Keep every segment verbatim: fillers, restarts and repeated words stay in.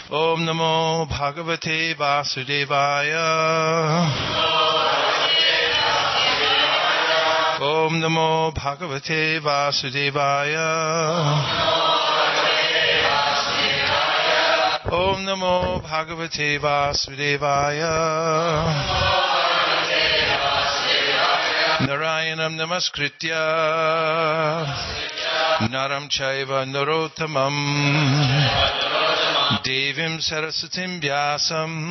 Om Namo Bhagavate Vasudevaya. Om Namo Bhagavate Vasudevaya. Om Namo Bhagavate Vasudevaya. Narayanam Namaskritya Naram Chaiva Narottamam Devim Sarasatim Vyasam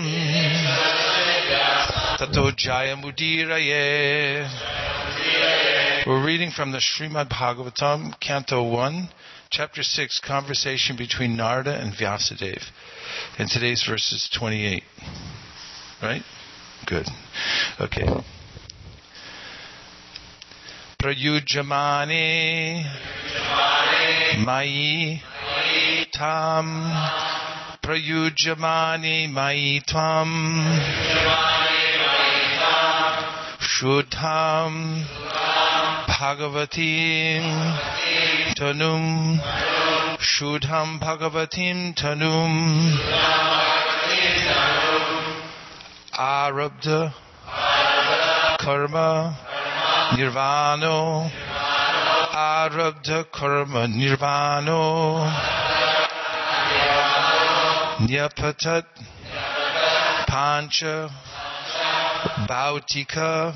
Tato Jayamudiraye. We're reading from the Srimad Bhagavatam, Canto one, Chapter six, Conversation between Narada and Vyasadeva. And today's verse is twenty-eight. Right? Good. Okay. Prayujamane Mai Tam Prayujamani Maitam Shuddham Bhagavatim Tanum Shuddham Bhagavatim Tanum Arabdha Karma Nirvano Arabdha Karma Nirvano Nyapatat Pancha Bhautika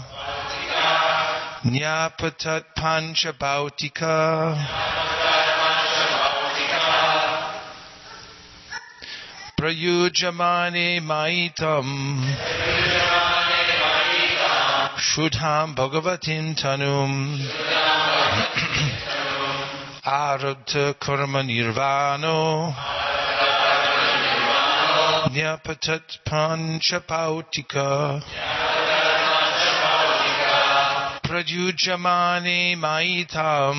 Nyapatat Pancha Bhautika Prayujamane Maitam Shuddham Bhagavatim Tanum Arabdha Karma Nirvano Nyapatat Pancha Bhautika Prajujamane Maitam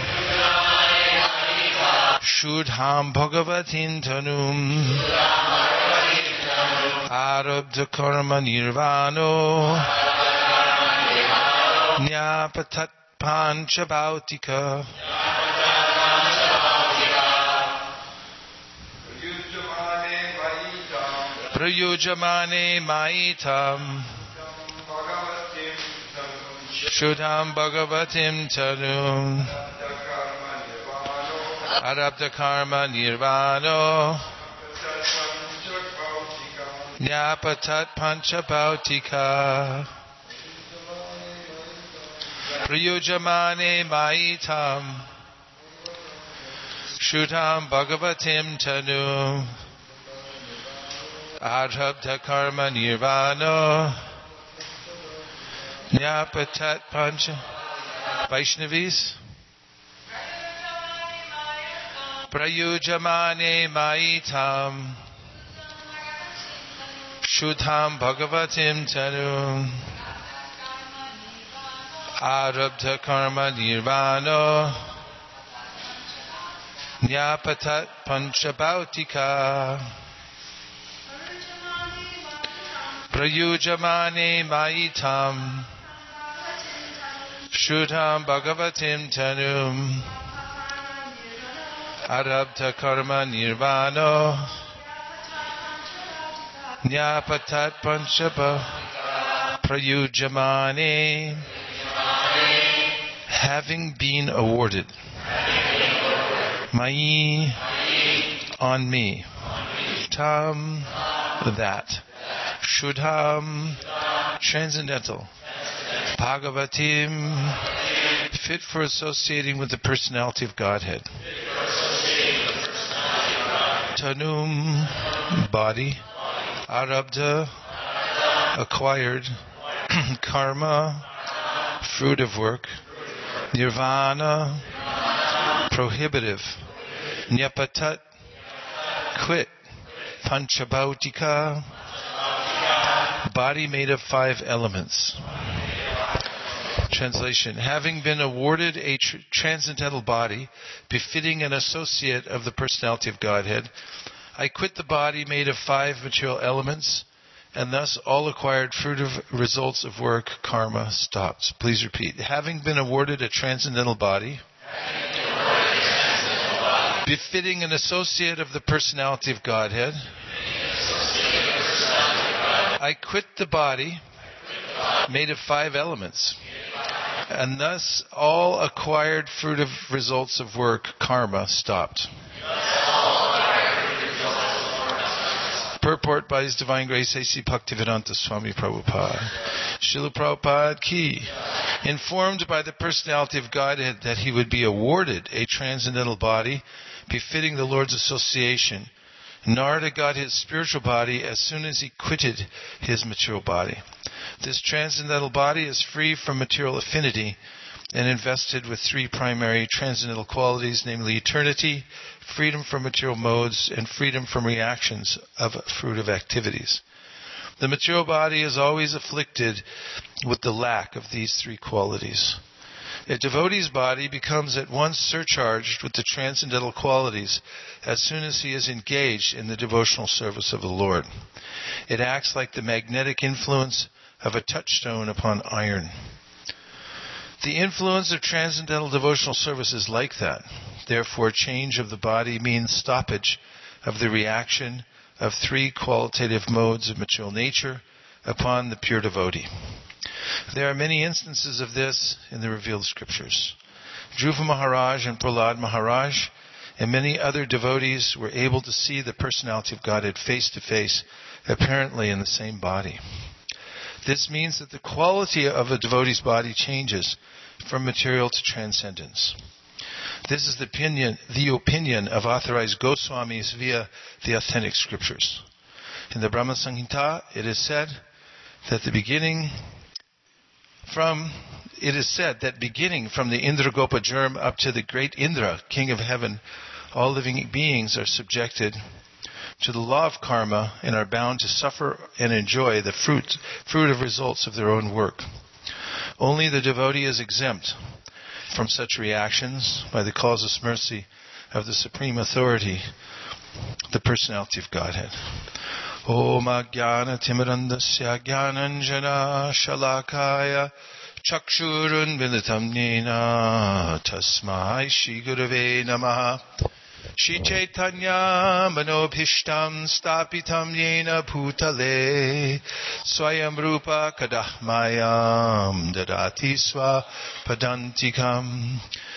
Shuddham Bhagavatin Tanum Arabdha Karma Nirvano Nyapatat Pancha Bhautika Prayujamane Maitam Shuddham Bhagavatim Tanum Arabdha Karma Nirvano Nyapatat Pancha Bhautika Prayujamane Maitam Shuddham Bhagavatim Tanum Arabdha Karma Nirvano Nyapatat Pancha Vaishnavis Prayujamane Maitam Shuddham Bhagavatim Tanum Arabdha Karma Nirvano Nyapatat Pancha Bhautika Prayujamane Maitam Shuddham Bhagavatim Tanum Arabdha Karma Nirvano Nyapatat Pancha Prayujamane. Having been awarded Mai on me Tam that Shuddham transcendental Bhagavatim fit for associating with the personality of Godhead Tanum body Arabdha acquired Karma fruit of work Nirvana prohibitive Nyapatat quit Panchabhautika body made of five elements. Translation: having been awarded a tr- transcendental body befitting an associate of the personality of Godhead, I quit the body made of five material elements, and thus all acquired fruitive results of work, karma, stops. Please repeat. Having been awarded a transcendental body, befitting an associate of the personality of Godhead, I quit the body made of five elements, and thus all acquired fruitive results of work, karma, stopped. Purport by His Divine Grace A C Bhaktivedanta Swami Prabhupada. Srila Prabhupada Ki. Informed by the personality of Godhead that he would be awarded a transcendental body befitting the Lord's association, Narada got his spiritual body as soon as he quitted his material body. This transcendental body is free from material affinity and invested with three primary transcendental qualities, namely eternity, freedom from material modes, and freedom from reactions of fruitive activities. The material body is always afflicted with the lack of these three qualities. A devotee's body becomes at once surcharged with the transcendental qualities as soon as he is engaged in the devotional service of the Lord. It acts like the magnetic influence of a touchstone upon iron. The influence of transcendental devotional service is like that. Therefore, change of the body means stoppage of the reaction of three qualitative modes of material nature upon the pure devotee. There are many instances of this in the revealed scriptures. Dhruva Maharaj and Prahlad Maharaj and many other devotees were able to see the personality of Godhead face to face, apparently in the same body. This means that the quality of a devotee's body changes from material to transcendence. This is the opinion, the opinion of authorized Goswamis via the authentic scriptures. In the Brahma Samhita, it is said that the beginning from it is said that beginning from the Indragopa germ up to the great Indra, king of heaven, all living beings are subjected to the law of karma and are bound to suffer and enjoy the fruit, fruitive results of their own work. Only the devotee is exempt from such reactions by the causeless mercy of the Supreme Authority, the Personality of Godhead. Om Ajnana Timirandasya Jnananjana Shalakaya Chakshurun Militam Nena Tasmai Shri Gurave Namaha Shri Chaitanya Manobhishtam Stapitam Yena Bhutale Swayam Rupa Kadahmayam Dadati Swa Padantikam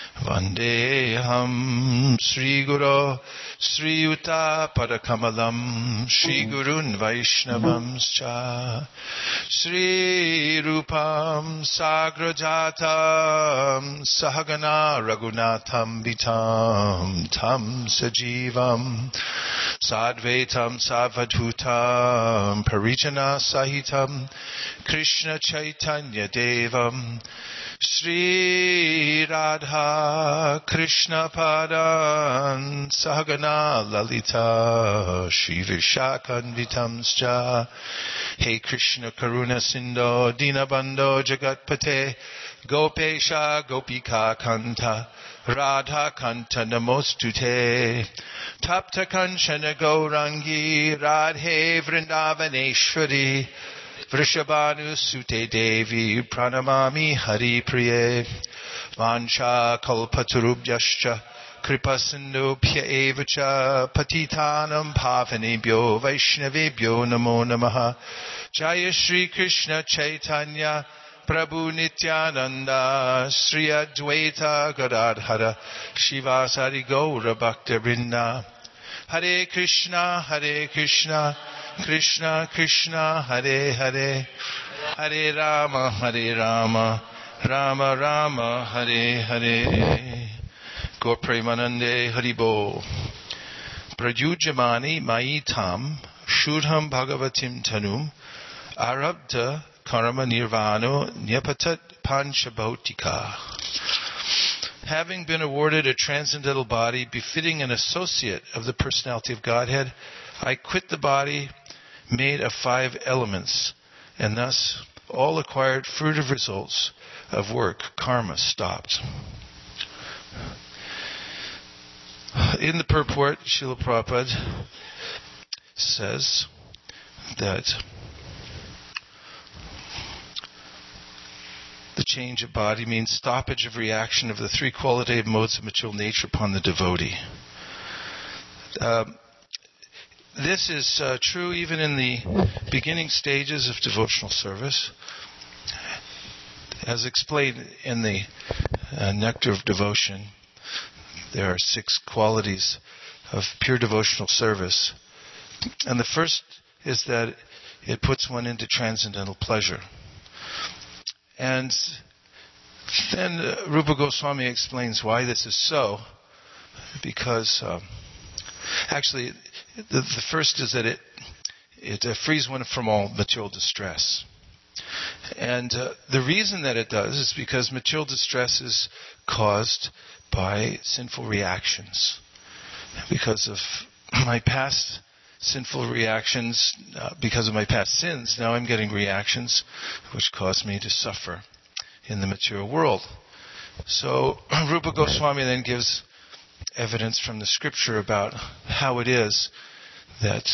Vandeham Sri Guru Sri Yuta Padakamalam Sri Gurun Vaishnavamscha Sri Rupam Sagrajatam Sahagana Raghunatham Vitam Tam Sajivam Sadvaitam Savadhutam Parijana Sahitam Krishna Chaitanya Devam Sri Radha Krishna Padan Sahagana Lalita Shri Vishakanvitamscha Hey Krishna Karuna Sindho Dinabandho Jagatpate Gopesha Gopika Kanta Radha Kanta Namostute Tapta Kanchana Gaurangi Radhe Vrindavaneshwari Vrishabhanu Sute Devi Pranamami Hari Priye Vancha Kalpatarubhyascha Kripasindubhya Evacha Patitanam Pavanebhyo Vaishnavebhyo Namo Namaha Jaya Shri Krishna Chaitanya Prabhu Nityananda Sri Advaita Gadadhara Shivasari Gaura Bhakta Vrinda Hare Krishna Hare Krishna Krishna Krishna Hare Hare Hare Rama Hare Rama Rama Rama Hare Hare Gaur Premanande Haribo Prajujamani Maitam Shudham Bhagavatim Tanum Arabda Karma Nirvano Nyapatat Panchabautika. Having been awarded a transcendental body befitting an associate of the personality of Godhead, I quit the body made of five elements, and thus all acquired fruitive results of work, karma, stopped. In the purport, Srila Prabhupada says that the change of body means stoppage of reaction of the three qualitative modes of material nature upon the devotee. Uh, this is uh, true even in the beginning stages of devotional service. As explained in the uh, Nectar of Devotion, there are six qualities of pure devotional service. And the first is that it puts one into transcendental pleasure. And then uh, Rupa Goswami explains why this is so, because um, actually the, the first is that it, it uh, frees one from all material distress. And uh, the reason that it does is because material distress is caused by sinful reactions. Because of my past sinful reactions, uh, because of my past sins, now I'm getting reactions which cause me to suffer in the material world. So Rupa Goswami then gives evidence from the scripture about how it is that,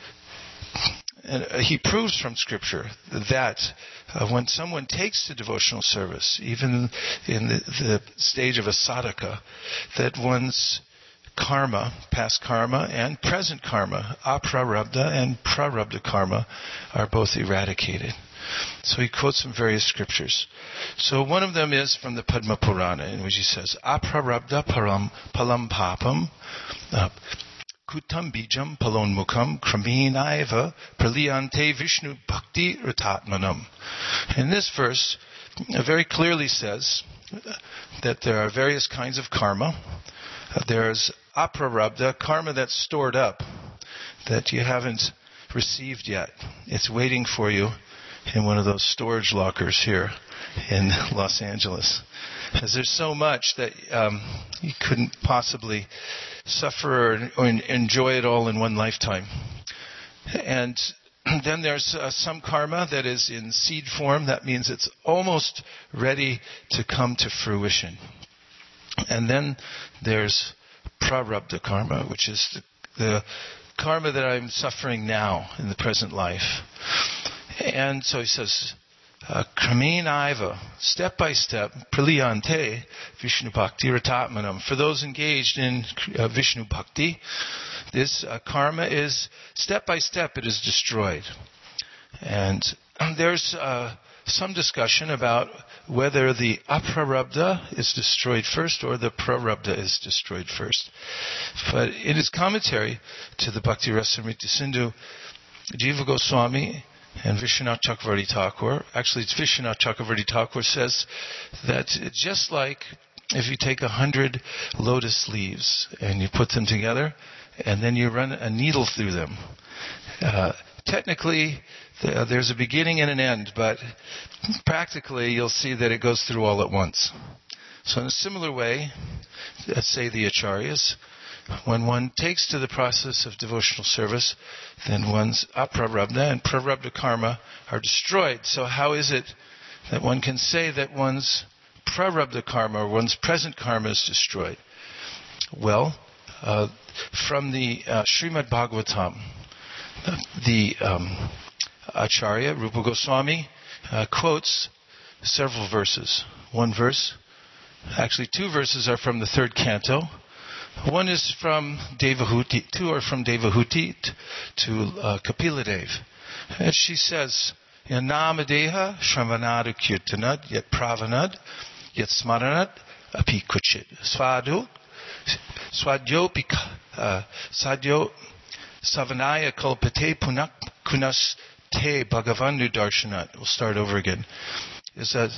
and he proves from scripture that uh, when someone takes to devotional service, even in the, the stage of a sadhaka, that one's karma, past karma, and present karma, aprarabdha and prarabdha karma, are both eradicated. So he quotes from various scriptures. So one of them is from the Padma Purana, in which he says, aprarabdha param palam papam uh, kutam bijam palon mukam kraminaiva praliyante vishnu bhakti ratatmanam. In this verse, it very clearly says that there are various kinds of karma. There's aprarabdha, karma that's stored up, that you haven't received yet. It's waiting for you in one of those storage lockers here in Los Angeles. Because there's so much that um, you couldn't possibly suffer or, or enjoy it all in one lifetime. And then there's uh, some karma that is in seed form. That means it's almost ready to come to fruition. And then there's prarabdha karma, which is the, the karma that I'm suffering now in the present life. And so he says, kraminaiva, step by step, praliyante Vishnu Bhakti ratatmanam. For those engaged in uh, Vishnu Bhakti, this uh, karma is, step by step, it is destroyed. And um, there's uh, some discussion about whether the aprarabdha is destroyed first or the prarabdha is destroyed first. But in his commentary to the Bhakti Rasamrita Sindhu, Jiva Goswami and Vishwanath Chakravarti Thakur, actually it's Vishwanath Chakravarti Thakur, says that just like if you take a hundred lotus leaves and you put them together and then you run a needle through them, uh, technically th- there's a beginning and an end, but practically you'll see that it goes through all at once. So in a similar way, let's say the acharyas, when one takes to the process of devotional service, then one's aprarabdha and prarabdha karma are destroyed. So how is it that one can say that one's prarabdha karma or one's present karma is destroyed? Well, uh, from the uh, Srimad Bhagavatam, the um, Acharya, Rupa Goswami, uh, quotes several verses. One verse, actually two verses are from the third canto. One is from Devahuti, two are from Devahuti t- to uh, Kapiladev. And she says, Yanamadeha Shravanadu Kirtanad Yet Pravanad Yet Smaranad Api Kuchit Svadu Swadyo uh, Sadyo Savanaya Kalpate Punak Kunas Te Bhagavandu Darshanat. We'll start over again. It says,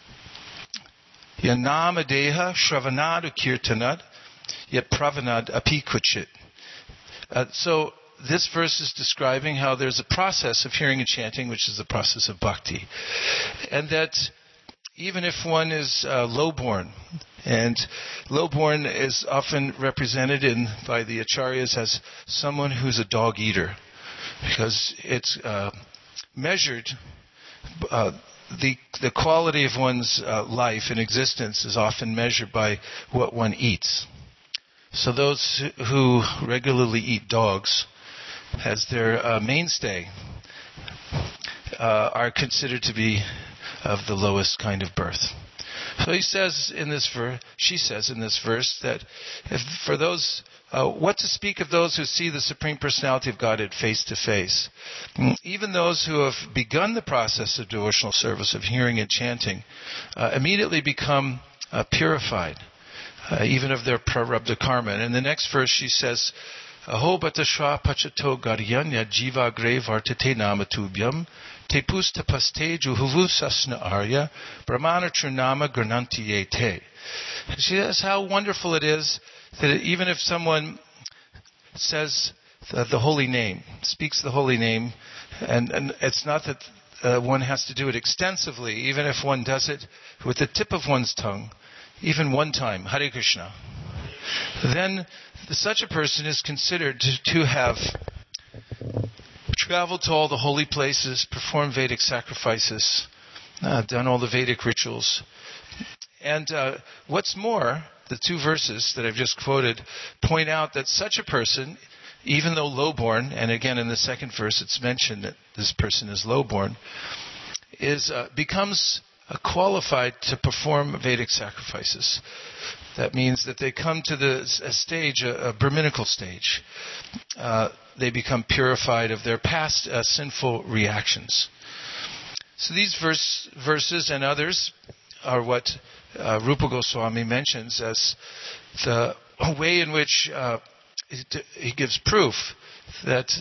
Yanamadeha Shravanadu Kirtanad Yet pravanad api kuchit. Uh, so this verse is describing how there's a process of hearing and chanting, which is the process of bhakti. And that even if one is uh, lowborn, and lowborn is often represented in by the acharyas as someone who's a dog eater, because it's uh, measured, uh, the the quality of one's uh, life and existence is often measured by what one eats. So those who regularly eat dogs as their uh, mainstay uh, are considered to be of the lowest kind of birth. So he says in this verse, she says in this verse that if for those Uh, what to speak of those who see the Supreme Personality of Godhead face to face? Even those who have begun the process of devotional service, of hearing and chanting, uh, immediately become uh, purified, uh, even of their prarabdha karma. And in the next verse she says, Aho batashwa pachato garyanya jiva gre vartate namatubhyam te pusta paste juhuvusasna arya brahmana trunama grananti yete. She says how wonderful it is that even if someone says the, the holy name, speaks the holy name, and, and it's not that uh, one has to do it extensively, even if one does it with the tip of one's tongue, even one time, Hare Krishna, then such a person is considered to, to have traveled to all the holy places, performed Vedic sacrifices, uh, done all the Vedic rituals. And uh, what's more, the two verses that I've just quoted point out that such a person, even though lowborn, and again in the second verse it's mentioned that this person is lowborn, is uh, becomes uh, qualified to perform Vedic sacrifices. That means that they come to the a stage, a, a Brahminical stage. Uh, they become purified of their past uh, sinful reactions. So these verse, verses and others are what uh, Rupa Goswami mentions as the way in which uh, he gives proof that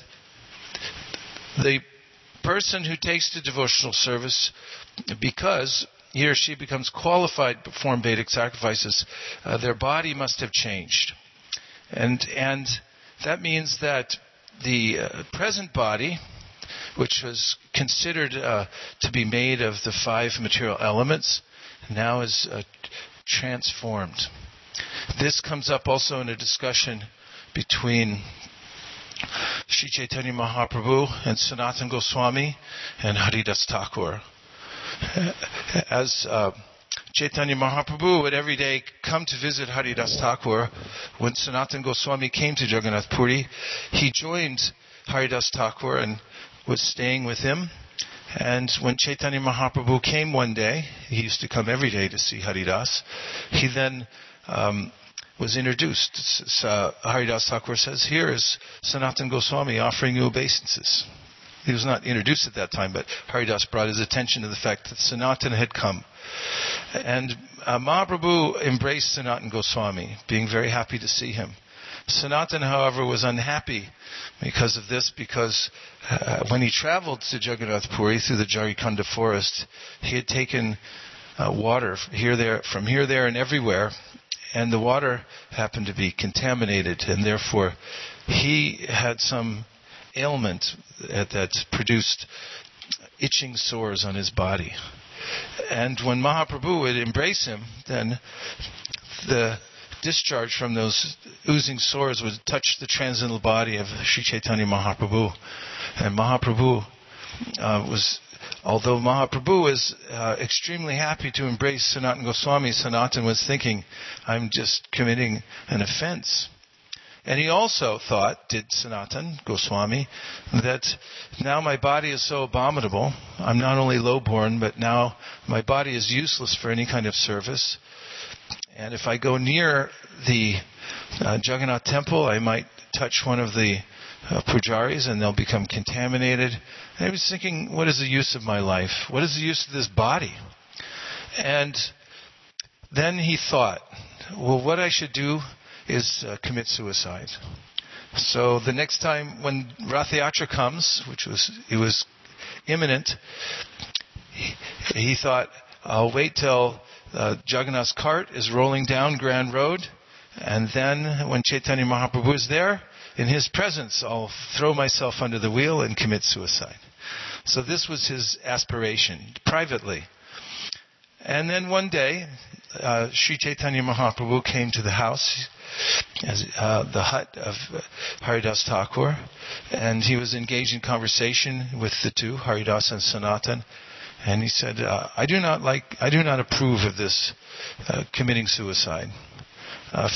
the person who takes to devotional service, because he or she becomes qualified to perform Vedic sacrifices, uh, their body must have changed. And and that means that the uh, present body, which was considered uh, to be made of the five material elements, now is uh, transformed. This comes up also in a discussion between Sri Chaitanya Mahaprabhu and Sanatana Goswami and Haridas Thakur. As uh, Chaitanya Mahaprabhu would every day come to visit Haridas Thakur, when Sanatana Goswami came to Jagannath Puri, he joined Haridas Thakur and was staying with him. And when Chaitanya Mahaprabhu came one day, he used to come every day to see Haridas, he then um, was introduced. Uh, Haridas Thakur says, here is Sanatana Goswami offering you obeisances. He was not introduced at that time, but Haridas brought his attention to the fact that Sanatana had come. And uh, Mahaprabhu embraced Sanatana Goswami, being very happy to see him. Sanatana, however, was unhappy because of this, because uh, when he traveled to Jagannath Puri through the Jarikhanda forest, he had taken uh, water here, there, from here, there, and everywhere, and the water happened to be contaminated, and therefore he had some ailment that produced itching sores on his body. And when Mahaprabhu would embrace him, then the discharge from those oozing sores would touch the transcendental body of Sri Chaitanya Mahaprabhu. And Mahaprabhu uh, was, although Mahaprabhu was uh, extremely happy to embrace Sanatana Goswami, Sanatana was thinking, I'm just committing an offense. And he also thought, did Sanatana Goswami, that now my body is so abominable, I'm not only lowborn, but now my body is useless for any kind of service. And if I go near the uh, Jagannath temple, I might touch one of the uh, pujaris and they'll become contaminated. And I was thinking, what is the use of my life? What is the use of this body? And then he thought, well, what I should do is uh, commit suicide. So the next time when Rath Yatra comes, which was it was imminent, he, he thought, I'll wait till uh, Jagannath's cart is rolling down Grand Road, and then when Chaitanya Mahaprabhu is there, in his presence, I'll throw myself under the wheel and commit suicide. So this was his aspiration, privately. And then one day, uh, Sri Chaitanya Mahaprabhu came to the house, as, uh, the hut of uh, Haridas Thakur, and he was engaged in conversation with the two, Haridas and Sanatana, and he said, uh, "I do not like, I do not approve of this uh, committing suicide." Uh,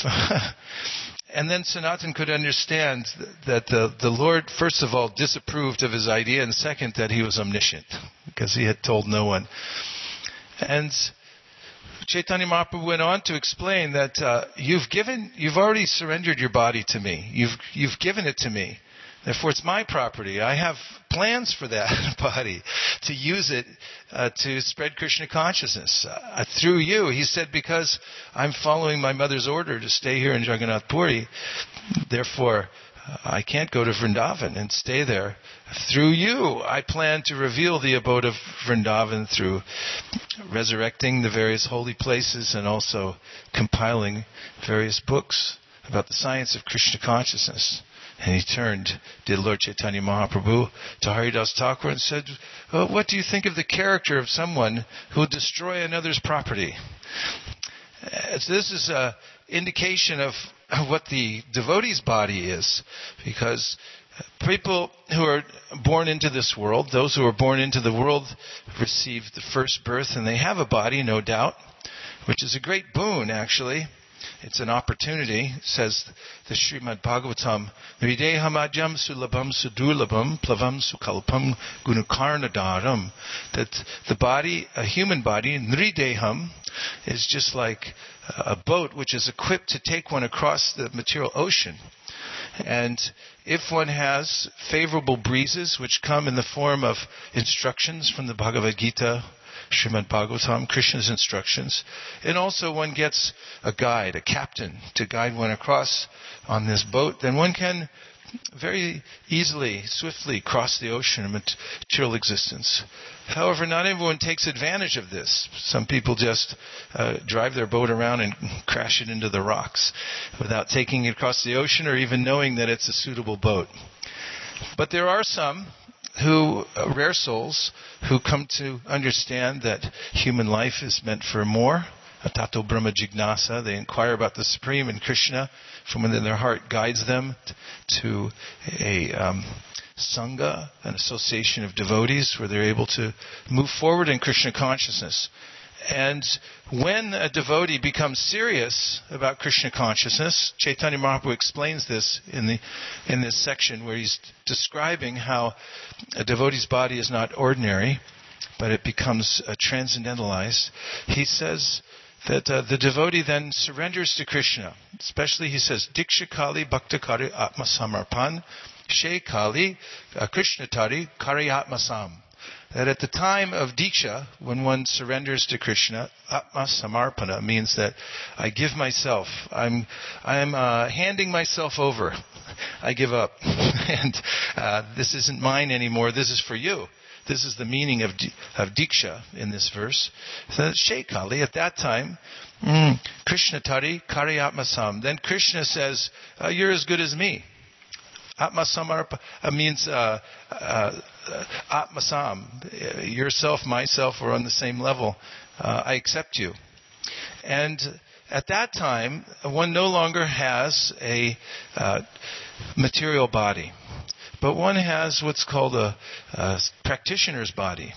and then Sanatana could understand that the the Lord, first of all, disapproved of his idea, and second, that he was omniscient because he had told no one. And Chaitanya Mahaprabhu went on to explain that uh, you've given, you've already surrendered your body to me. You've you've given it to me. Therefore, it's my property. I have plans for that body to use it uh, to spread Krishna consciousness uh, through you. He said, because I'm following my mother's order to stay here in Jagannath Puri, therefore uh, I can't go to Vrindavan and stay there. Through you, I plan to reveal the abode of Vrindavan through resurrecting the various holy places and also compiling various books about the science of Krishna consciousness. And he turned, did Lord Chaitanya Mahaprabhu, to Haridas Thakur and said, well, what do you think of the character of someone who will destroy another's property? Uh, so this is an indication of what the devotee's body is, because people who are born into this world, those who are born into the world, receive the first birth, and they have a body, no doubt, which is a great boon, actually. It's an opportunity, says the Srimad Bhagavatam, Nridehamadyam sulabham sudurlabham plavam sukalpam gunakarnadaram, that the body, a human body, Nrideham, is just like a boat which is equipped to take one across the material ocean. And if one has favorable breezes which come in the form of instructions from the Bhagavad Gita, Srimad Bhagavatam, Krishna's instructions, and also one gets a guide, a captain, to guide one across on this boat, then one can very easily, swiftly cross the ocean of material existence. However, not everyone takes advantage of this. Some people just uh, drive their boat around and crash it into the rocks without taking it across the ocean or even knowing that it's a suitable boat. But there are some who, uh, rare souls, who come to understand that human life is meant for more. Atato Brahma Jignasa. They inquire about the Supreme, and Krishna, from within their heart, guides them t- to a um, sangha, an association of devotees, where they're able to move forward in Krishna consciousness. And when a devotee becomes serious about Krishna consciousness, Chaitanya Mahaprabhu explains this in the in this section where he's describing how a devotee's body is not ordinary, but it becomes uh, transcendentalized. He says that uh, the devotee then surrenders to Krishna. Especially, he says, Diksha Kali Bhaktakari Atma Samarpan, She Kali uh, Krishnatari Kari Atma Sam. That at the time of Diksha, when one surrenders to Krishna, Atma Samarpana means that I give myself. I'm I'm uh, handing myself over. I give up. and uh, this isn't mine anymore. This is for you. This is the meaning of of Diksha in this verse. So Shekali, at that time, mm, Krishna Tari Kari Atma Sam. Then Krishna says, uh, you're as good as me. Atma Samarpa uh, means uh, uh, Atma Sam. Yourself, myself, we're on the same level. Uh, I accept you. And at that time, one no longer has a uh, material body, but one has what's called a, a practitioner's body.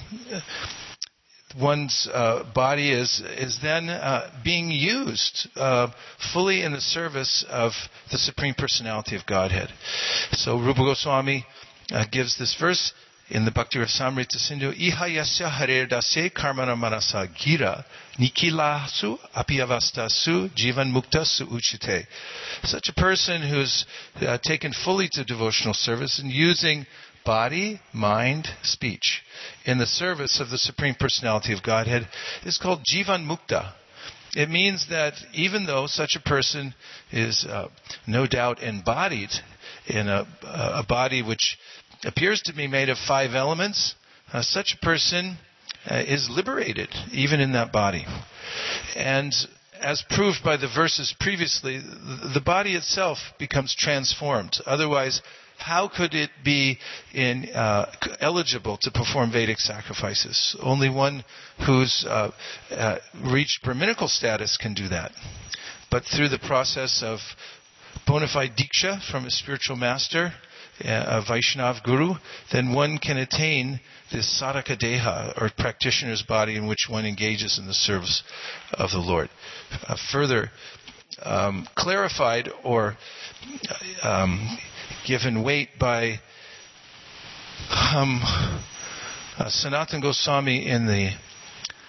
One's uh, body is is then uh, being used uh, fully in the service of the Supreme Personality of Godhead. So Rupa Goswami uh, gives this verse in the Bhakti Rasamrita Sindhu, Iha yasya harer dase karmana manasa gira nikilasu apiyavastasu jivan muktasu uchite. Such a person who's uh, taken fully to devotional service and using body, mind, speech in the service of the Supreme Personality of Godhead is called Jivan Mukta. It means that even though such a person is uh, no doubt embodied in a, a body which appears to be made of five elements, uh, such a person uh, is liberated even in that body. And as proved by the verses previously, the body itself becomes transformed. Otherwise, how could it be in, uh, eligible to perform Vedic sacrifices? Only one who's uh, uh, reached Brahminical status can do that. But through the process of bona fide diksha from a spiritual master, uh, a Vaishnav guru, then one can attain this sadhaka deha, or practitioner's body, in which one engages in the service of the Lord. Uh, further um, clarified or um, given weight by um, uh, Sanatana Goswami in the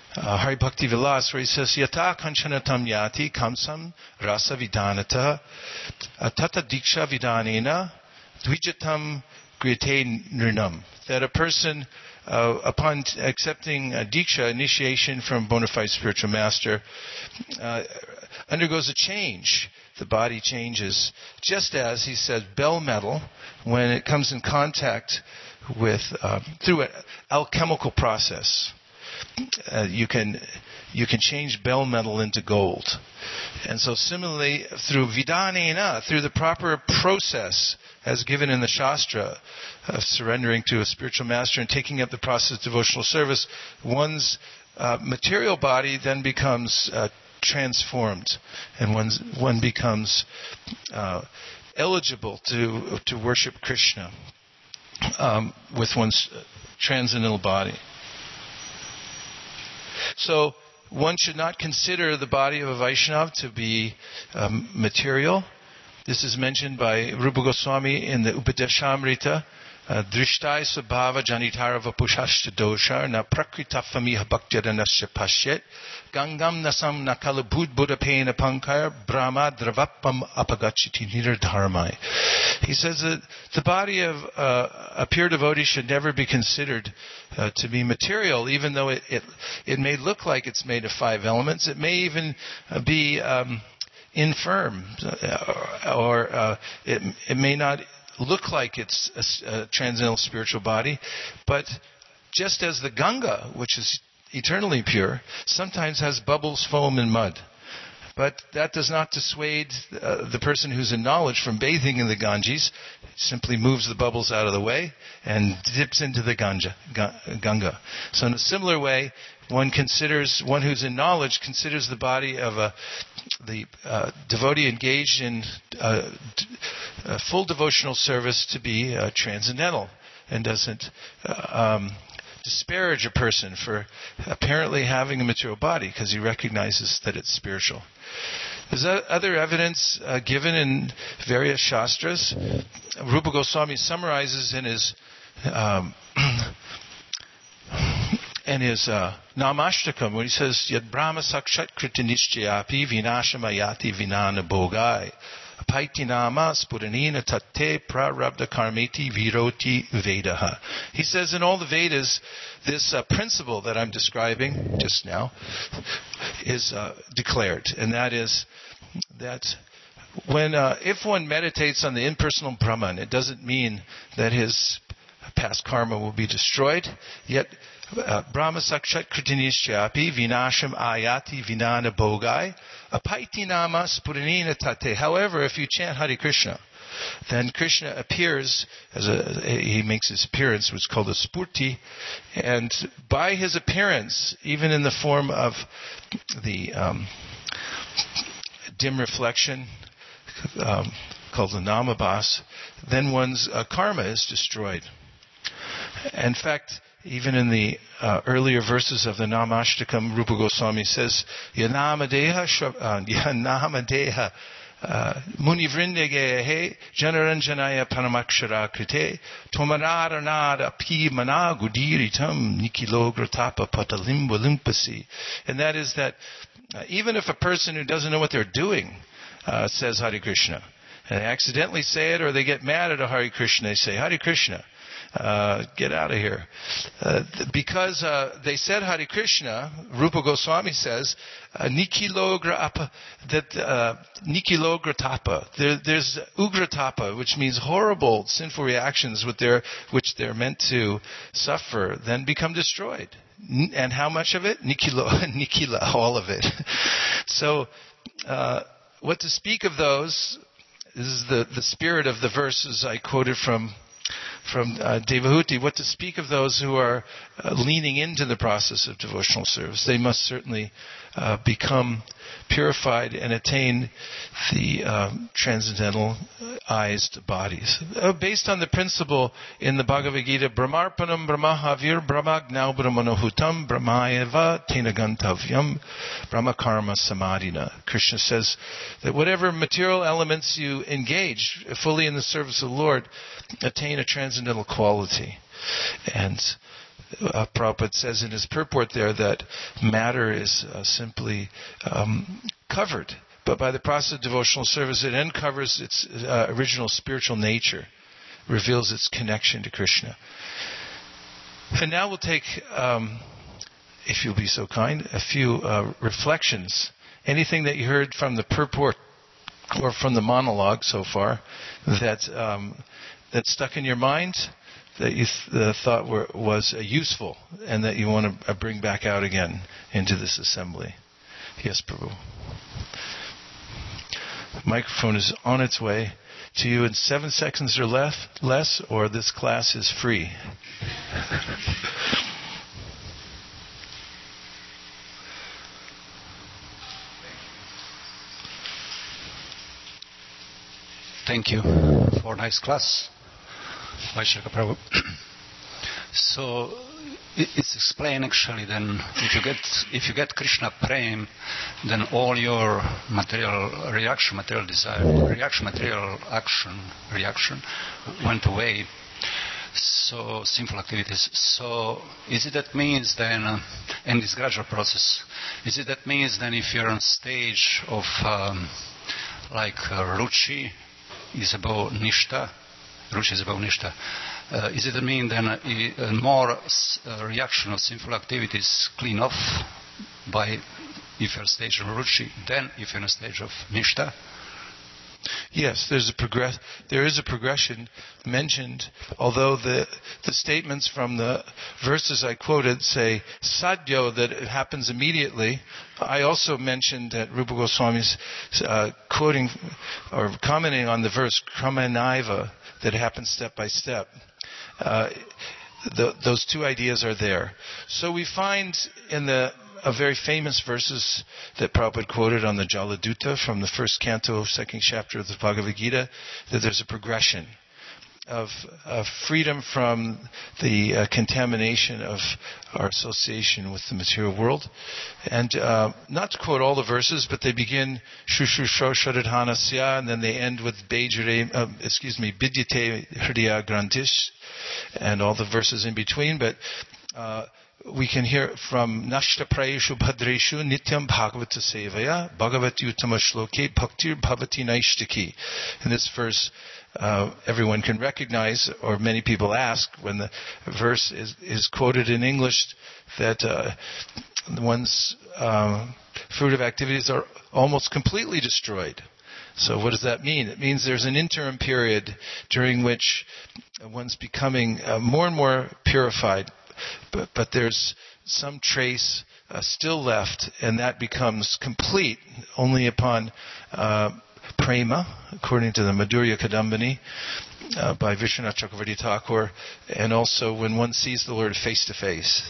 uh, Hari Bhakti Vilas, where he says, Yata kanchanatam yati kamsam rasa vidanata tata diksha vidanena dvijatam grite nirnam. That a person, uh, upon t- accepting a diksha, initiation from a bona fide spiritual master, uh, undergoes a change. The body changes. Just as, he said, bell metal, when it comes in contact with, uh, through an alchemical process, uh, you can you can change bell metal into gold. And so similarly, through vidanena, through the proper process as given in the Shastra, of surrendering to a spiritual master and taking up the process of devotional service, one's uh, material body then becomes uh, transformed, and one's, one becomes uh, eligible to to worship Krishna um, with one's transcendental body. So one should not consider the body of a Vaishnava to be um, material. This is mentioned by Rupa Goswami in the Upadeshamrita. Drishtai Subhava Janitara Vapushashta Doshar Na Prakrita Famiha Bhaktiranasya Pashyet Gangam Nasam Nakala Bud Buddha Pena Pankar Brahma Dravapam Apagachiti Nirdharmai. He says that the body of uh, a pure devotee should never be considered uh, to be material, even though it, it it may look like it's made of five elements. It may even uh, be um, infirm, uh, or uh, it it may not look like it's a, a transcendental spiritual body, but just as the Ganga, which is eternally pure, sometimes has bubbles, foam, and mud. But that does not dissuade uh, the person who's in knowledge from bathing in the Ganges. Simply moves the bubbles out of the way and dips into the Ganga. Ganga. So in a similar way, one considers, one who's in knowledge considers the body of a the uh, devotee engaged in uh, d- uh, full devotional service to be uh, transcendental, and doesn't uh, um, disparage a person for apparently having a material body, because he recognizes that it's spiritual. There's other evidence uh, given in various shastras. Rupa Goswami summarizes in his um, in his uh, Namashtakam, when he says, Yad Brahma Sakshat Kriti Nishchayapi Vinashamayati Vinana Bogai Apaiti Nama Spuranina Tate Prarabdha Karmeti Viroti Vedaha. He says in all the Vedas, this uh, principle that I'm describing just now is uh, declared, and that is that when uh, if one meditates on the impersonal Brahman, it doesn't mean that his past karma will be destroyed, yet Brahma Sakshat Kritinishyapi Vinasham Ayati Vinana Bogai Apaiti Nama Spuranina Tate. However, if you chant Hare Krishna, then Krishna appears as a, he makes his appearance, which is called a spurti, and by his appearance, even in the form of the um, dim reflection um, called the namabhas, then one's uh, karma is destroyed. In fact, even in the uh, earlier verses of the Namashtakam, Rupa Goswami says, Yanamadeha Yanamadeha Munivrindegehe Janaranjanaya Paramakshara Krite Tomanaranada Pi Managudiritam Nikilogratapa Patalimba Limpasi. And that is that uh, even if a person who doesn't know what they're doing uh, says Hare Krishna, and they accidentally say it, or they get mad at a Hare Krishna, they say, Hare Krishna. Uh, get out of here. Uh, th- because uh, they said Hare Krishna, Rupa Goswami says, uh, Nikilogra that uh, Nikilogratapa. There, there's ugratapa, which means horrible, sinful reactions with their, which they're meant to suffer, then become destroyed. N- and how much of it? Nikilo, Nikila, all of it. So, uh, what to speak of those? This is the, the spirit of the verses I quoted from from uh, Devahuti. What to speak of those who are uh, leaning into the process of devotional service? They must certainly uh, become purified and attain the um, transcendental-ized bodies. Uh, based on the principle in the Bhagavad Gita, Brahmarpanam Brahmahavir Brahmagnau Brahmanohutam Brahmayeva Tenagantavyam Brahmakarma Samadhina. Krishna says that whatever material elements you engage fully in the service of the Lord attain a transcendental quality. And uh, Prabhupada says in his purport there that matter is uh, simply um, covered, but by the process of devotional service it uncovers its uh, original spiritual nature, reveals its connection to Krishna. And now we'll take, um, if you'll be so kind, a few uh, reflections. Anything that you heard from the purport or from the monologue so far that um, that stuck in your mind, that you th- uh, thought were, was uh, useful, and that you want to uh, bring back out again into this assembly? Yes, Prabhu. Microphone is on its way to you in seven seconds or less, less, or this class is free. Thank you for a nice class, Vaishaka Prabhu. So it's explained actually. Then, if you get if you get Krishna Prem, then all your material reaction, material desire, reaction, material action, reaction went away. So sinful activities. So is it that means then, uh, in this gradual process, is it that means then if you're on stage of um, like uh, Ruchi is above Nishta, Ruchi is above Nishta, uh, is it that mean then uh, uh, more uh, reaction of sinful activities clean off by if you're on stage of Ruchi, then if you're on a stage of Nishta? Yes, there's a progress. There is a progression mentioned, although the the statements from the verses I quoted say sadhyo, that it happens immediately. I also mentioned that Rupa Goswami's uh, quoting or commenting on the verse kramanaiva, that it happens step by step. Uh, the, those two ideas are there. So we find in the a very famous verses that Prabhupada quoted on the Jaladuta from the first canto, second chapter of the Bhagavad Gita, that there's a progression of, of freedom from the uh, contamination of our association with the material world. And uh, not to quote all the verses, but they begin Shushusho Shadadhanasya, and then they end with Bejare, uh, excuse me, Bidyate Hridaya Grantish, and all the verses in between. But uh, we can hear from Nashta Prayeshu Bhadreshu Nityam Bhagavata Sevaya Bhagavati Uttama Shloke Bhaktir Bhavati Naishtaki. In this verse, uh, everyone can recognize, or many people ask, when the verse is, is quoted in English, that uh, one's uh, fruitive activities are almost completely destroyed. So what does that mean? It means there's an interim period during which one's becoming uh, more and more purified, But, but there's some trace uh, still left, and that becomes complete only upon uh, prema, according to the Madhurya Kadambini uh, by Vishwanath Chakravarti Thakur, and also when one sees the Lord face to face.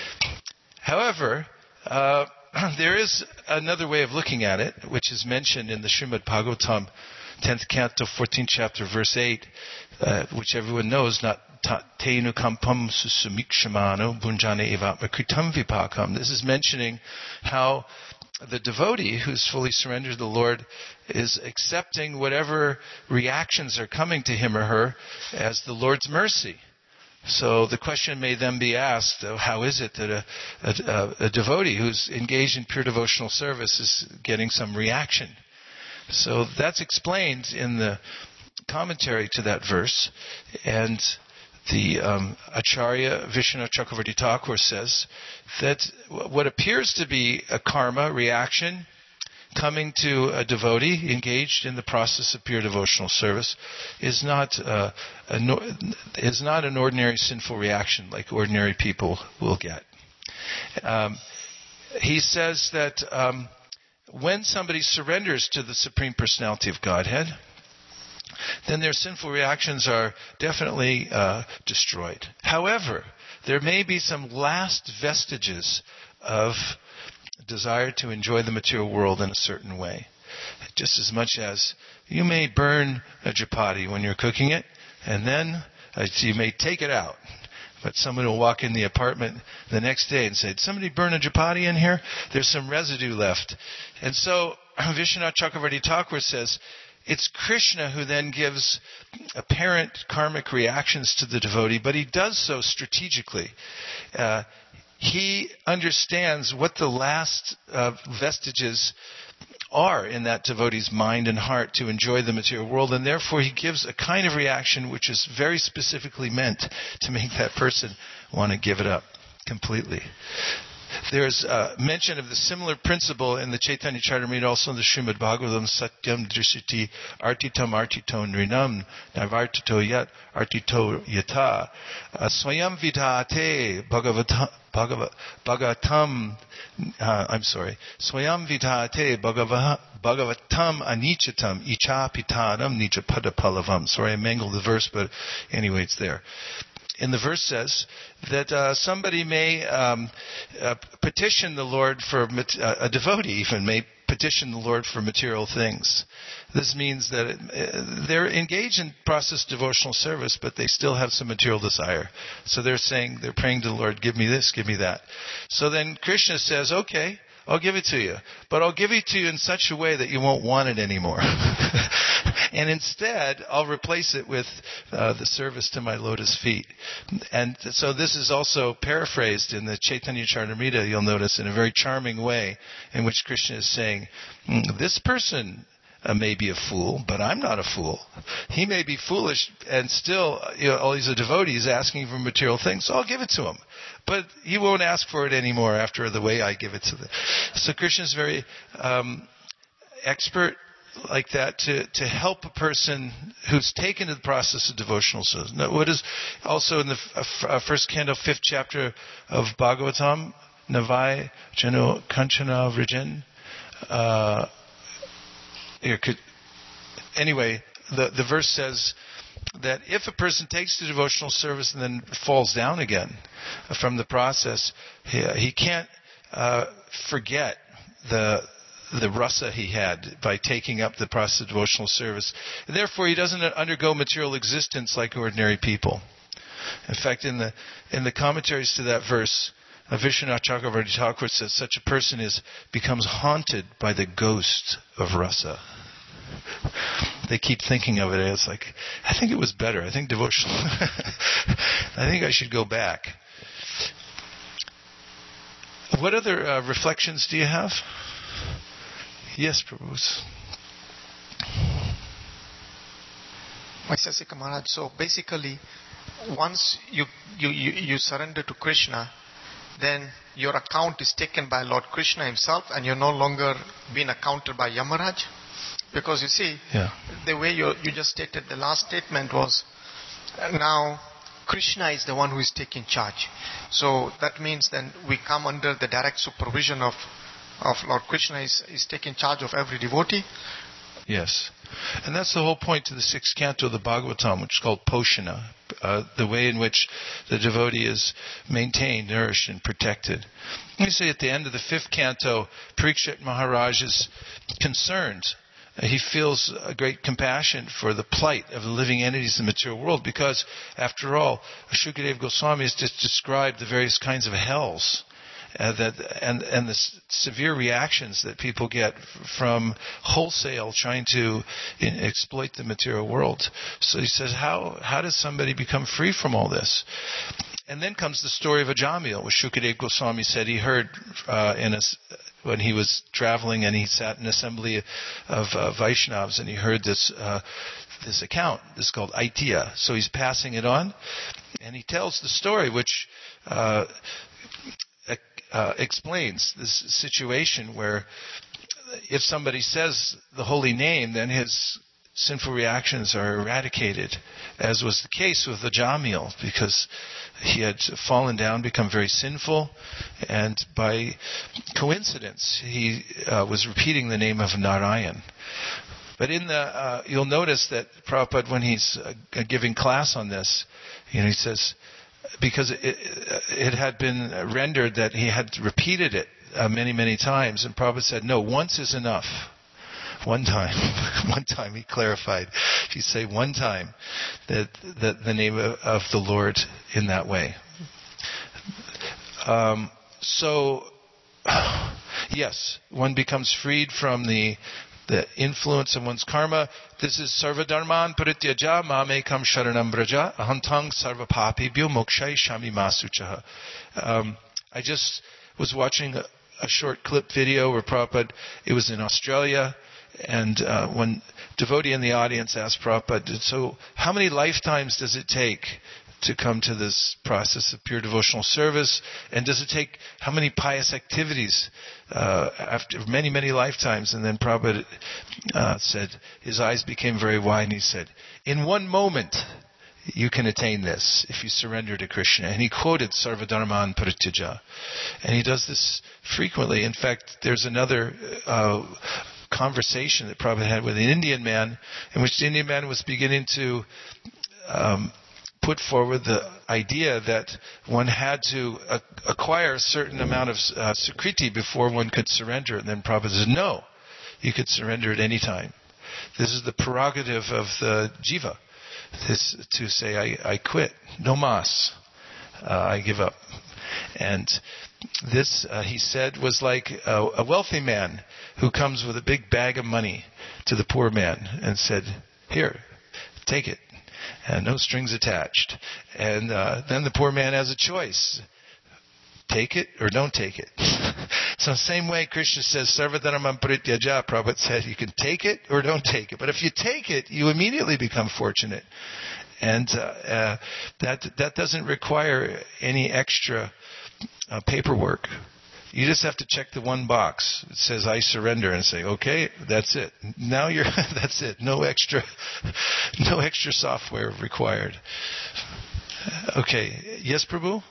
However, uh, there is another way of looking at it, which is mentioned in the Srimad Bhagavatam, tenth canto, fourteenth chapter, verse eight, uh, which everyone knows, not Tenu kampam susumikshamano bunjane evatma kritam vipakam. This is mentioning how the devotee who's fully surrendered to the Lord is accepting whatever reactions are coming to him or her as the Lord's mercy. So the question may then be asked, uh, how is it that a, a, a devotee who's engaged in pure devotional service is getting some reaction? So that's explained in the commentary to that verse, and the um, Acharya Vishwanath Chakravarti Thakur says that what appears to be a karma reaction coming to a devotee engaged in the process of pure devotional service is not uh, a, is not an ordinary sinful reaction like ordinary people will get. Um, he says that um, when somebody surrenders to the Supreme Personality of Godhead, then their sinful reactions are definitely uh, destroyed. However, there may be some last vestiges of desire to enjoy the material world in a certain way. Just as much as you may burn a chapati when you're cooking it, and then uh, you may take it out. But someone will walk in the apartment the next day and say, did somebody burn a chapati in here? There's some residue left. And so Vishwanath Chakravarti Thakur says, it's Krishna who then gives apparent karmic reactions to the devotee, but he does so strategically. Uh, he understands what the last uh, vestiges are in that devotee's mind and heart to enjoy the material world, and therefore he gives a kind of reaction which is very specifically meant to make that person want to give it up completely. There's uh, mention of the similar principle in the Chaitanya Charitamrita, also in the Srimad Bhagavatam, Satyam Drishiti Artitam Artito Nrinam Navartito Yat Artito Yata Swayam Vidhate Bhagavatam uh, I'm sorry Swayam Vidhate Bhagavatam Anichatam Icha Pitadam Nichapadapalavam. Sorry, I mangled the verse, but anyway, it's there. And the verse says that uh, somebody may um, uh, petition the Lord for, uh, a devotee even may petition the Lord for material things. This means that it, uh, they're engaged in process devotional service, but they still have some material desire. So they're saying, they're praying to the Lord, give me this, give me that. So then Krishna says, okay, I'll give it to you. But I'll give it to you in such a way that you won't want it anymore. And instead, I'll replace it with uh, the service to my lotus feet. And so this is also paraphrased in the Chaitanya Charitamrita, you'll notice, in a very charming way, in which Krishna is saying, this person uh, may be a fool, but I'm not a fool. He may be foolish, and still, you know, all he's a devotee, he's asking for material things, so I'll give it to him. But he won't ask for it anymore after the way I give it to them. So Krishna's very um, expert like that to, to help a person who's taken to the process of devotional service. Now, what is also in the uh, first canto, fifth chapter of Bhagavatam, Navai Jano Kanchana Vrijan. Uh, here could, anyway, the, the verse says that if a person takes the devotional service and then falls down again from the process, he, he can't uh, forget the the rasa he had by taking up the process of devotional service. And therefore, he doesn't undergo material existence like ordinary people. In fact, in the in the commentaries to that verse, Vishwanath Chakravarti Thakur says such a person is becomes haunted by the ghost of rasa. They keep thinking of it as like, I think it was better. I think devotional. I think I should go back. What other uh, reflections do you have? Yes, Prabhu. Vaisasika Maharaj, so basically, once you, you, you, you surrender to Krishna, then your account is taken by Lord Krishna himself, and you're no longer being accounted by Yamaraj. Because you see, yeah. the way you, you just stated, the last statement was, uh, now Krishna is the one who is taking charge. So that means then we come under the direct supervision of of Lord Krishna. Is, is taking charge of every devotee. Yes. And that's the whole point to the sixth canto of the Bhagavatam, which is called Poshana, uh, the way in which the devotee is maintained, nourished, and protected. You see, at the end of the fifth canto, Parikshit Maharaj is concerned. He feels a great compassion for the plight of the living entities in the material world because, after all, Shukadeva Goswami has just described the various kinds of hells Uh, that and and the s- severe reactions that people get f- from wholesale trying to in, exploit the material world. So he says, how how does somebody become free from all this? And then comes the story of Ajamil, which Shukadeva Goswami said he heard uh, in a, when he was traveling and he sat in an assembly of uh, Vaishnavas and he heard this uh, this account. This is called Aitya. So he's passing it on, and he tells the story, which Uh, Uh, explains this situation where if somebody says the holy name, then his sinful reactions are eradicated, as was the case with Ajamil, because he had fallen down, become very sinful, and by coincidence he uh, was repeating the name of Narayan. But in the uh, you'll notice that Prabhupada, when he's uh, giving class on this, you know, he says, because it, it had been rendered that he had repeated it uh, many, many times. And Prabhupada said, no, once is enough. One time. One time he clarified. If you say one time that, that the name of, of the Lord in that way. Um, so, yes, one becomes freed from the the influence of one's karma. This is sarvadharman parityaja mamekam sharanam braja ahantang sarvapapibhyo mokshai shami masuchaha. Um, I just was watching a, a short clip video where Prabhupada, it was in Australia, and uh, when devotee in the audience asked Prabhupada, so how many lifetimes does it take to come to this process of pure devotional service, and does it take how many pious activities uh, after many, many lifetimes? And then Prabhupada uh, said, his eyes became very wide, and he said, in one moment you can attain this if you surrender to Krishna. And he quoted Sarvadharman Parityaja. And he does this frequently. In fact, there's another uh, conversation that Prabhupada had with an Indian man, in which the Indian man was beginning to um, put forward the idea that one had to uh, acquire a certain amount of uh, sukriti before one could surrender. And then Prabhupada said, no, you could surrender at any time. This is the prerogative of the jiva, this, to say, I, I quit, no mas, uh, I give up. And this, uh, he said, was like a, a wealthy man who comes with a big bag of money to the poor man and said, here, take it. And no strings attached. And uh, then the poor man has a choice. Take it or don't take it. So same way Krishna says, Sarvadharman Parityaja, Prabhupada said, you can take it or don't take it. But if you take it, you immediately become fortunate. And uh, uh, that that doesn't require any extra uh, paperwork. You just have to check the one box. It says, I surrender, and say, okay, that's it. Now you're, that's it. No extra, no extra software required. Okay. Yes, Prabhu?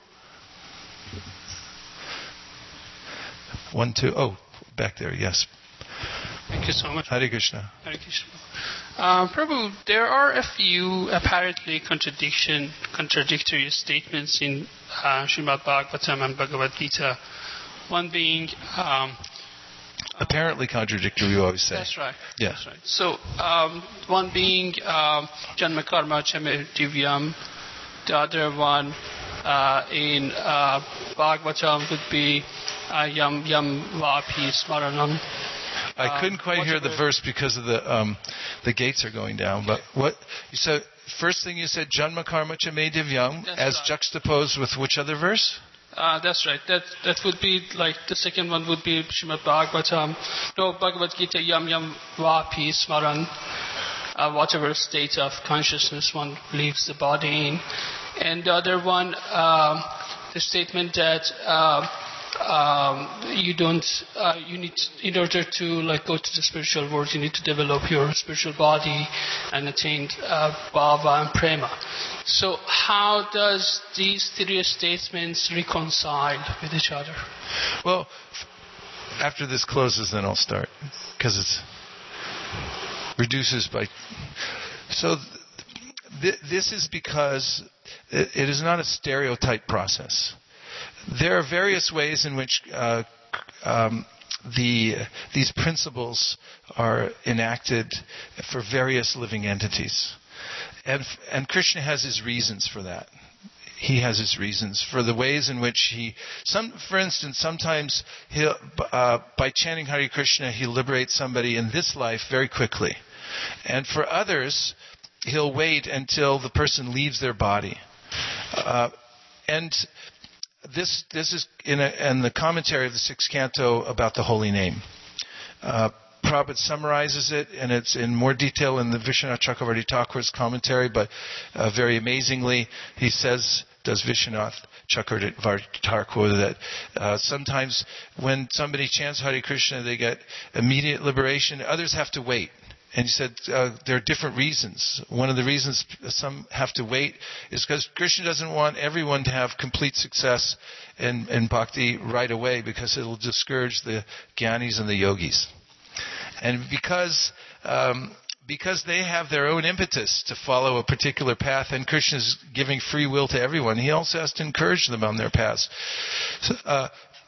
One, two, oh, back there, yes. Thank you so much. Hare Krishna. Hare Krishna. Uh, Prabhu, there are a few apparently contradiction, contradictory statements in uh, Srimad Bhagavatam and Bhagavad Gita. One being... Um, apparently contradictory, you always say. That's right. Yeah. That's right. So, um, one being um, Janma Karma Chame Divyam. The other one uh, in uh, Bhagavatam would be uh, Yam Yam Vapi Smaranam. I couldn't quite hear the verse because of the um, the gates are going down. But what you said, first thing you said, Janma Karma Chame Divyam, as right. Juxtaposed with which other verse? Uh, that's right. That that would be like the second one would be Srimad Bhagavatam. No, Bhagavad Gita Yam Yam Vapi Smaran. Uh, whatever state of consciousness one leaves the body in. And the other one, uh, the statement that uh, um, you don't, uh, you need, in order to like go to the spiritual world, you need to develop your spiritual body and attain uh, bhava and prema. So how does these three statements reconcile with each other? Well, after this closes, then I'll start, because it's reduces by... So th- this is because it, it is not a stereotype process. There are various ways in which uh, um, the these principles are enacted for various living entities. And, and Krishna has his reasons for that. He has his reasons for the ways in which he, some, for instance, sometimes he'll, uh, by chanting Hare Krishna, he'll liberate somebody in this life very quickly. And for others, he'll wait until the person leaves their body. Uh, and this this is in, a, in the commentary of the sixth canto about the holy name. Uh, Prabhupada summarizes it, and it's in more detail in the Vishwanath Chakravarti Thakur's commentary, but uh, very amazingly, he says, does Vishwanath Chakravarti Thakur, that uh, sometimes when somebody chants Hare Krishna, they get immediate liberation. Others have to wait. And he said uh, there are different reasons. One of the reasons some have to wait is because Krishna doesn't want everyone to have complete success in, in bhakti right away, because it will discourage the jnanis and the yogis. And because um, because they have their own impetus to follow a particular path, and Krishna is giving free will to everyone, he also has to encourage them on their paths. So, uh,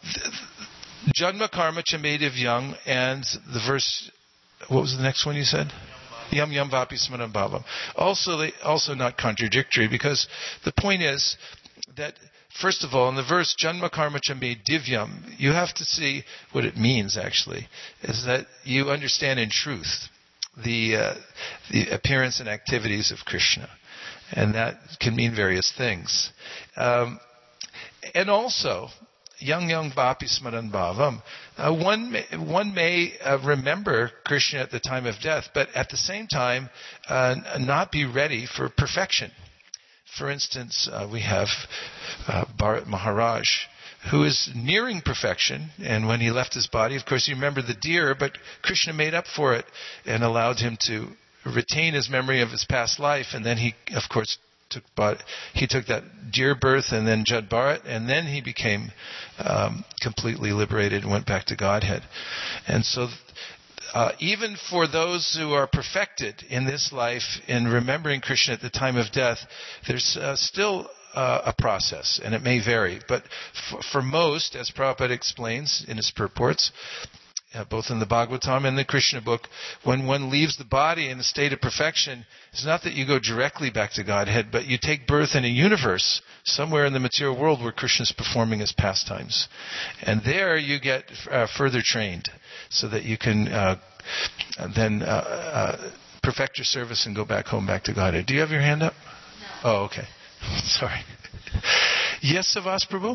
Janma Karma Chame Divyam, and the verse... What was the next one you said? Yam Yam Vapi Smaran Bhavam. Also, they, also not contradictory, because the point is that first of all, in the verse, Janma Karma Cha Me Divyam, you have to see what it means, actually, is that you understand in truth the uh, the appearance and activities of Krishna. And that can mean various things. Um, and also, Yang Yang Vapi Smaran Bhavam, uh, one may, one may uh, remember Krishna at the time of death, but at the same time uh, not be ready for perfection. For instance, uh, we have uh, Bharat Maharaj, who is nearing perfection, and when he left his body, of course, you remember the deer, but Krishna made up for it and allowed him to retain his memory of his past life, and then he, of course, took he took that deer birth and then Jad Bharat, and then he became um, completely liberated and went back to Godhead. And so uh, even for those who are perfected in this life in remembering Krishna at the time of death, there's uh, still uh, a process, and it may vary. But for, for most, as Prabhupada explains in his purports, Uh, both in the Bhagavatam and the Krishna book, when one leaves the body in a state of perfection, it's not that you go directly back to Godhead, but you take birth in a universe somewhere in the material world where Krishna is performing his pastimes. And there you get uh, further trained so that you can uh, then uh, uh, perfect your service and go back home, back to Godhead. Do you have your hand up? No. Oh, okay. Sorry. Yes, Savas Prabhu?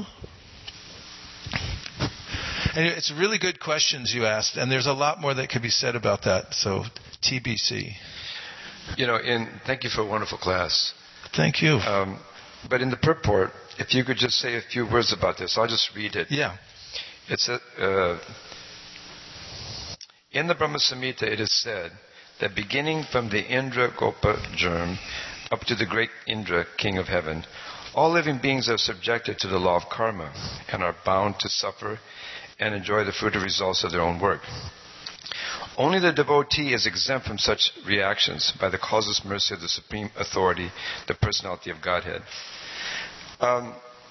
Anyway, it's really good questions you asked, and there's a lot more that could be said about that. So, T B C. You know, in thank you for a wonderful class. Thank you. Um, but in the purport, if you could just say a few words about this, I'll just read it. Yeah. It's a, uh, in the Brahma Samhita, it is said that beginning from the Indra Gopa germ up to the great Indra, king of heaven, all living beings are subjected to the law of karma and are bound to suffer and enjoy the fruitive results of their own work. Only the devotee is exempt from such reactions by the causeless mercy of the Supreme Authority, the Personality of Godhead. Um,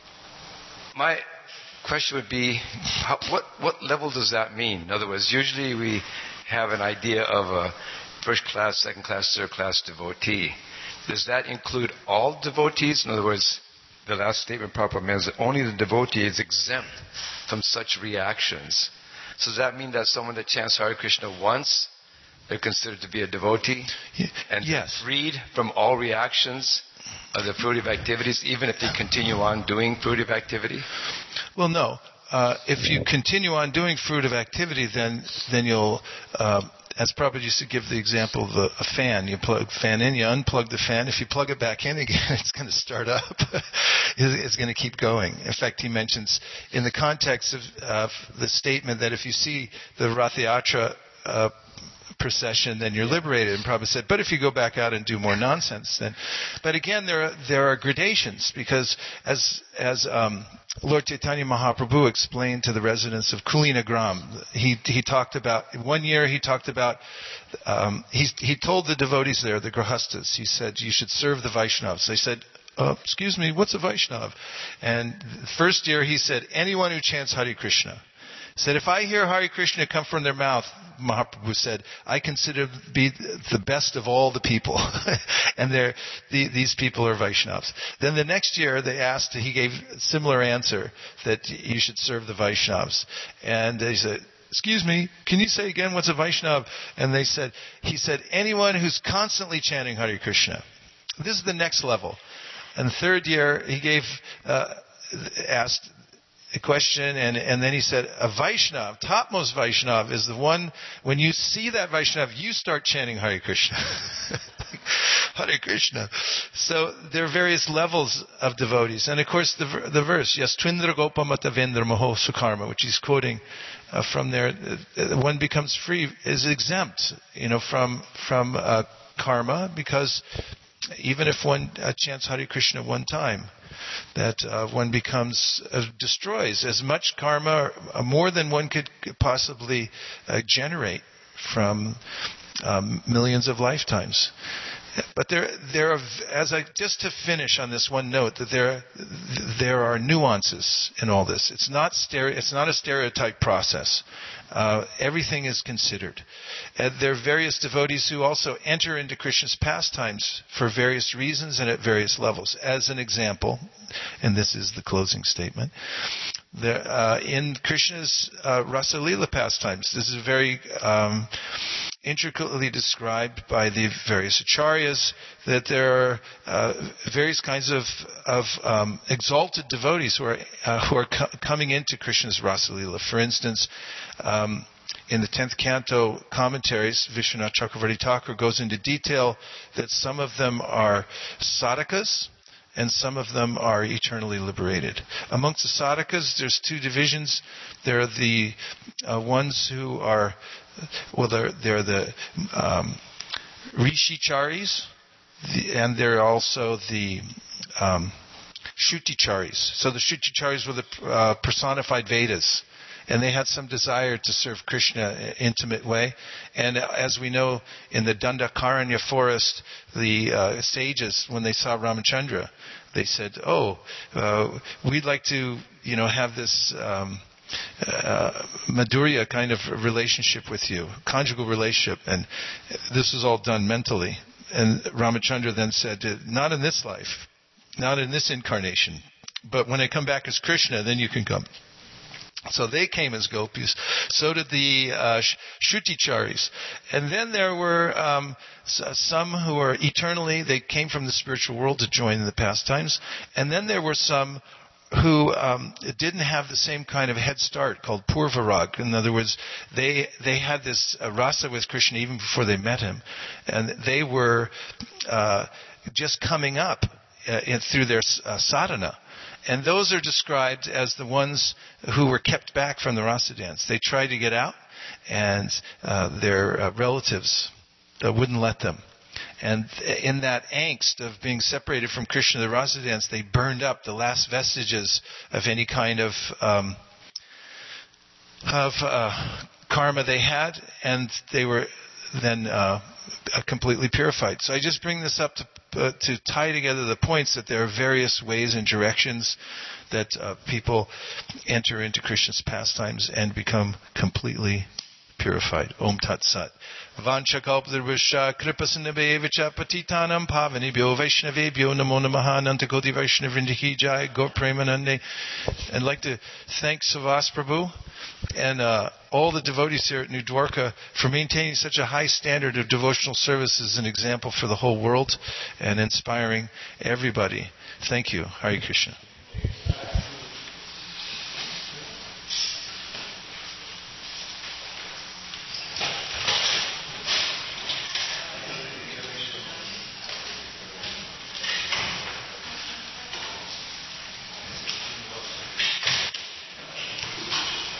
my question would be, how, what, what level does that mean? In other words, usually we have an idea of a first class, second class, third class devotee. Does that include all devotees? In other words, the last statement Prabhupada means that only the devotee is exempt from such reactions. So does that mean that someone that chants Hare Krishna once, they're considered to be a devotee? And yes. Freed from all reactions of the fruitive activities, even if they continue on doing fruitive activity? Well, no. Uh, if you continue on doing fruitive activity, then then you'll... Uh, As Prabhupada used to give the example of a, a fan. You plug fan in, you unplug the fan. If you plug it back in again, it's going to start up. It's going to keep going. In fact, he mentions in the context of uh, the statement that if you see the Rath Yatra uh, procession, then you're liberated. And Prabhupada said, but if you go back out and do more nonsense, then... But again, there are, there are gradations, because as as um, Lord Chaitanya Mahaprabhu explained to the residents of Kulina Gram, he he talked about, one year he talked about, um, he, he told the devotees there, the Grahastas, he said, you should serve the Vaishnavas. They said, uh, excuse me, what's a Vaishnav? And the first year he said, anyone who chants Hare Krishna. He said, if I hear Hare Krishna come from their mouth, Mahaprabhu said, I consider to be the best of all the people. And they're, the, these people are Vaishnavas. Then the next year they asked, he gave a similar answer, that you should serve the Vaishnavas. And he said, excuse me, can you say again what's a Vaishnav? And they said, he said, anyone who's constantly chanting Hare Krishna. This is the next level. And the third year he gave, uh, asked, a question, and, and then he said, a Vaishnav, topmost Vaishnav, is the one, when you see that Vaishnav, you start chanting Hare Krishna. Hare Krishna. So there are various levels of devotees. And of course the, the verse, yes, Twindra Gopamata Vendra Moho Sukarma, which he's quoting uh, from there, uh, one becomes free, is exempt, you know, from, from uh, karma, because even if one uh, chants Hare Krishna one time, that uh, one becomes, uh, destroys as much karma, uh, more than one could possibly uh, generate from um, millions of lifetimes. But there, there are, as I just to finish on this one note, that there, there are nuances in all this. It's not stere- It's not a stereotype process. Uh, everything is considered. And there are various devotees who also enter into Krishna's pastimes for various reasons and at various levels. As an example, and this is the closing statement, there, uh, in Krishna's uh, Rasa Leela pastimes, this is very um, intricately described by the various acharyas, that there are uh, various kinds of, of um, exalted devotees who are uh, who are co- coming into Krishna's Rasa Leela. For instance, um, in the tenth canto commentaries, Vishwanath Chakravarti Thakur goes into detail that some of them are sadhakas, and some of them are eternally liberated. Amongst the sadhakas, there's two divisions. There are the uh, ones who are, well, they're, they're the um, rishicharis, the, and they're also the um, shuticharis. So the shuticharis were the uh, personified Vedas. And they had some desire to serve Krishna in an intimate way. And as we know, in the Dandakaranya forest, the uh, sages, when they saw Ramachandra, they said, oh, uh, we'd like to, you know, have this um, uh, Madhurya kind of relationship with you, conjugal relationship. And this was all done mentally. And Ramachandra then said, not in this life, not in this incarnation, but when I come back as Krishna, then you can come. So they came as gopis. So did the uh, Shuticharis. And then there were um, some who were eternally, they came from the spiritual world to join in the pastimes. And then there were some who um, didn't have the same kind of head start, called Purvarag. In other words, they they had this uh, rasa with Krishna even before they met him. And they were uh, just coming up uh, in, through their uh, sadhana. And those are described as the ones who were kept back from the rasa dance. They tried to get out, and uh, their uh, relatives uh, wouldn't let them. And in that angst of being separated from Krishna, the rasa dance, they burned up the last vestiges of any kind of um, of uh, karma they had, and they were then uh, completely purified. So I just bring this up to Uh, to tie together the points that there are various ways and directions that uh, people enter into Krishna's pastimes and become completely purified. Om Tat Sat. Vanchakalpadrvascha kripasinabhevacha patitanam pavanibhyo vaishnavebhyo namo namaha nantakoti vaishnavrindahi jai Gaur Premanande. I'd like to thank Savas Prabhu and uh, all the devotees here at New Dwarka for maintaining such a high standard of devotional service as an example for the whole world and inspiring everybody. Thank you. Hare Krishna.